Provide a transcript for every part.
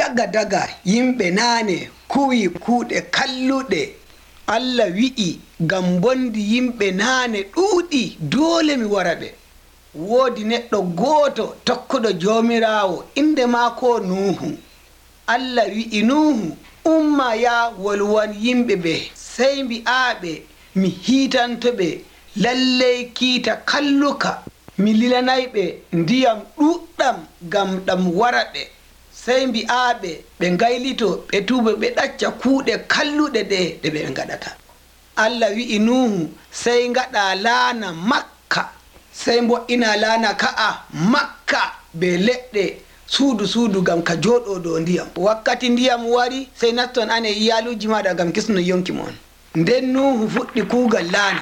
daga yimɓe naane kuwi kuuɗe kalluɗe. Allah wi'i ngam bondi yimɓe naane ɗuuɗi doole mi wara ɓe. Woodi neɗɗo gooto tokkuɗo joomiraawo inde maako Nuuhu. Allah wi'i Nuuhu, umma ya wolwan yimɓe ɓe, sey mbi'aaɓe mi hiitantoɓe lalley kiita kalluka, mi lilanayɓe ndiyam ɗuɗɗam ngam ɗam wara ɓe. Sey mbi'aaɓe ɓe ngaylito ɓe tuuba ɓe ɗacca kuuɗe kalluɗe ɗe ɓe ngaɗata. Allah wi'i Nuuhu, sey ngaɗa laana Makka, sey mbo'ina laana ka'a Makka be leɗɗe suudu ngam ka jooɗo dow ndiyam. Wakkati ndiyam wari sey natton ane iyaaluuji maɗa ngam kisno yonki mon. Nden Nuuhu fuɗɗi kuugal laana.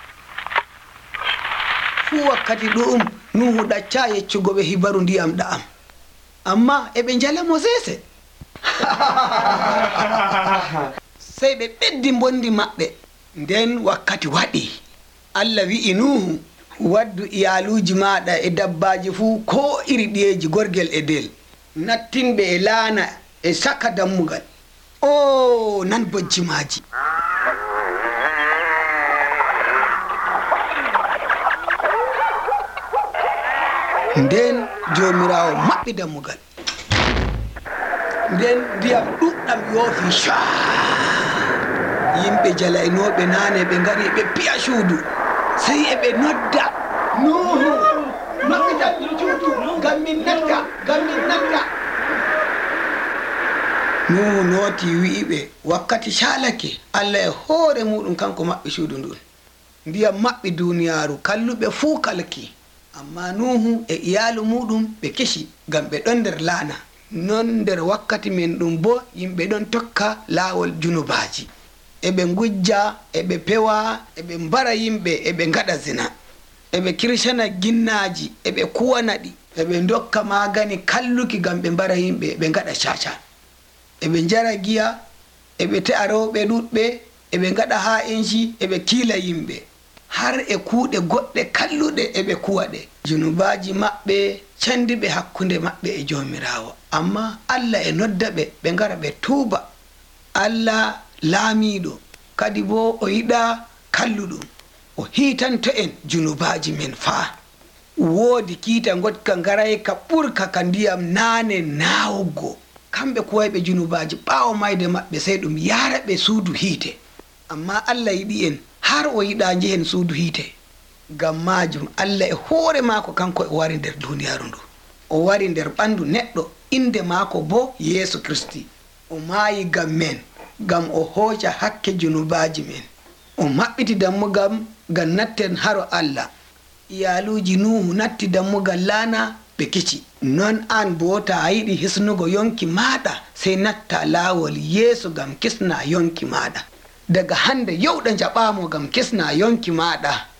Fuu wakkati ɗum Nuuhu ɗacca yeccugo ɓe hibaru ndiyam ɗa'am, amma eɓe njalamo sese. Sey ɓe ɓeddi bondi maɓɓe. Nden wakkati waɗi, Allah wi'i Nuuhu, waddu iyaaluuji maɗa e dabbaaji fuu ko iri ɗiyeji gorgel e del, nattinɓe e laana e saka dammugal. O nan bojjimaji. Nden joomiraawo maɓɓi dammugal. Nden ndiyam ɗuɗɗam yoofi sha. Yimɓe jalaynooɓe naane ɓe ngari ɓe piya suudu, sey eɓe nodda Nuuhu, maɓɓita suudu ngam min natta. Nuuhu nooti wi'iɓe wakkati saalake, Allah e hoore muɗum kanko maɓɓi suudu ndun. Ndiyam maɓɓi duuniyaaru, kalluɓe fuu kalki. Amma Nuuhu e iyaalu muɗum ɓe kesi ngam ɓe ɗon nder laana. Non nder wakkati men ɗum bo yimɓe ɗon tokka laawol junubaaji. Eɓe ngujja, eɓe pewa, eɓe mbara yimɓe, eɓe ngaɗa zina. Eɓe kirsana ginnaaji, eɓe kuwana ɗi, eɓe dokka magani kalluki ngam ɓe mbara yimɓe, eɓe ngaɗa caca. Eɓe njara giya, eɓe te'a rewɓe ɗuɗɓe, eɓe ngaɗa ha'inci, eɓe kiila yimɓe. Har e kuuɗe goɗɗe kalluɗe eɓe kuwaɗe. Junubaaji maɓɓe candiɓe hakkunde maɓɓe e joomiraawo. Amma Allah e nodda ɓe, ɓe ngara ɓe tuuba. Allah laamiiɗo kadi bo o yiɗa kalluɗum, o hiitanto en junubaaji men faa. Woodi kiita gotka ngaray ka ɓurka ka ndiyam naane naawugo. Kamɓe kuwayɓe junubaaji ɓaawo mayde maɓɓe sey ɗum yaara ɓe suudu hiite. Amma Allah yiɗi en har o yiɗa njehen suudu hiite. Ngam maajum Allah e hoore maako kanko e wari nder duuniyaaru ndu. O wari nder ɓanndu neɗɗo, inde maako bo Yeesu Kristi. O maayi ngam men, ngam o hooca hakke junubaaji men. O maɓɓiti dammugal ngam natten haro Allah. Iyaaluuji Nuuhu natti dammugal laana ɓe kici. Non an bo ta a yiɗi hisnugo yonki maɗa sey natta laawol Yeesu ngam kisna yonki maɗa. Daga hande yowɗa jaɓaamo ngam kisna yonki maɗa.